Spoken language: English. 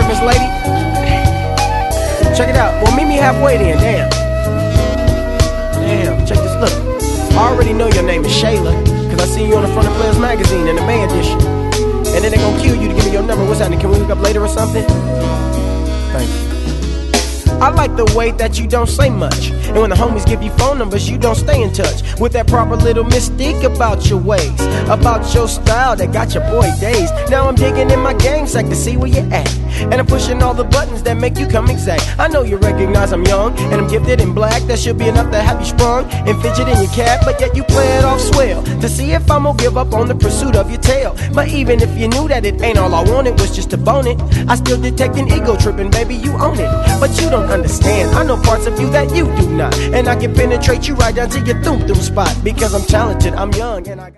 Miss Lady? Check it out. Well, meet me halfway then. Damn, check this. Look, I already know your name is Shayla, cause I seen you on the front of Players Magazine in the May edition. And then they gon' cue you to give me your number. What's happening? Can we hook up later or something? Thank you. I like the way that you don't say much, and when the homies give you phone numbers, you don't stay in touch with that proper little mystique about your ways, about your style that got your boy dazed. Now I'm digging in my game sack to see where you're at, and I'm pushing all the buttons that make you come exact. I know you recognize I'm young, and I'm gifted in black. That should be enough to have you sprung and fidget in your cab, but yet you play it off swell to see if I'm gonna give up on the pursuit of your tail. But even if you knew that it ain't all I wanted was just to bone it, I still detect an ego tripping, baby, you own it. But you don't understand, I know parts of you that you do not, and I can penetrate you right down to your thum-thum spot, because I'm talented, I'm young, and I got